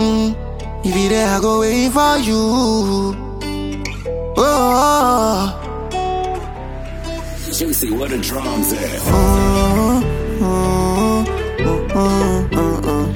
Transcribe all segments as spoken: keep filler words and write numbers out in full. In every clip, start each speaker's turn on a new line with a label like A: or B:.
A: Mm. If you there, I go wait for you. Oh.
B: Juicy, where the drums at?
A: Mm, mm, mm, mm, mm, mm.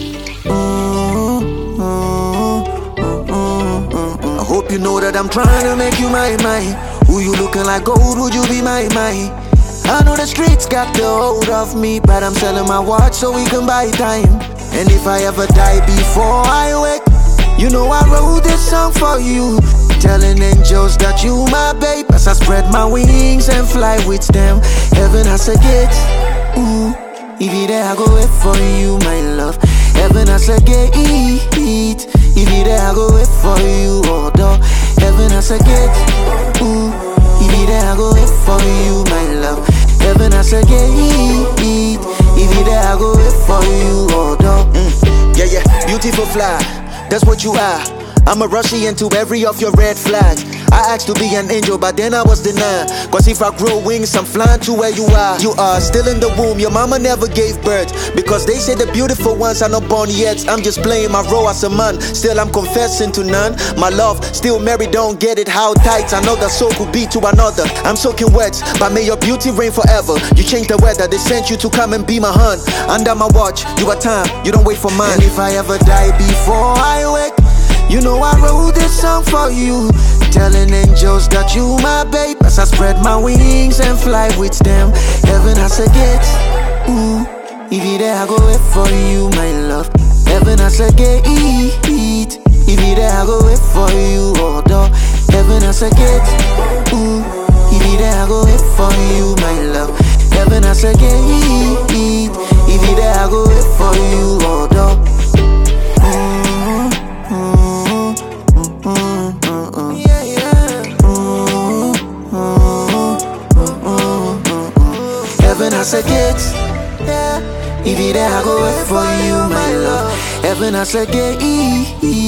A: I hope you know that I'm trying to make you my, my. Who you looking like gold, would you be my, my? I know the streets got the hold of me, but I'm selling my watch so we can buy time. And if I ever die before I wake, you know I wrote this song for you, telling angels that you my babe. As I spread my wings and fly with them, heaven has a gate. Ooh, if you there I go wait for you, my love. Heaven has a gate. If you there I go wait for you, oh dog. Heaven has a gate. Ooh, if you there I go wait for you, my love. Heaven has a gate. If you there I go wait for you, oh dog. Mm. Yeah, yeah, beautiful fly, that's what you are. I'ma rush into every of your red flags. I asked to be an angel, but then I was denied. Cause if I grow wings, I'm flying to where you are. You are still in the womb, your mama never gave birth. Because they say the beautiful ones are not born yet. I'm just playing my role as a man, still I'm confessing to none. My love, still married, don't get it how tight. I know that soul could be to another. I'm soaking wet, but may your beauty reign forever. You changed the weather, they sent you to come and be my hun. Under my watch, you are time, you don't wait for mine. And if I ever die before I wake, you know I wrote this song for you, telling angels that you my babe. As I spread my wings and fly with them, heaven has a gate. Ooh, if you there I go wait for you, my love. Heaven has a gate. If you there I go wait for you, oh dog. Heaven has a gate. Ooh, if you there I go wait for you, my love. Heaven has a gate. If you there I go wait for you, oh dog. Heaven has a gate, yeah. If you there, I go wait for you, my love. Heaven has a gate.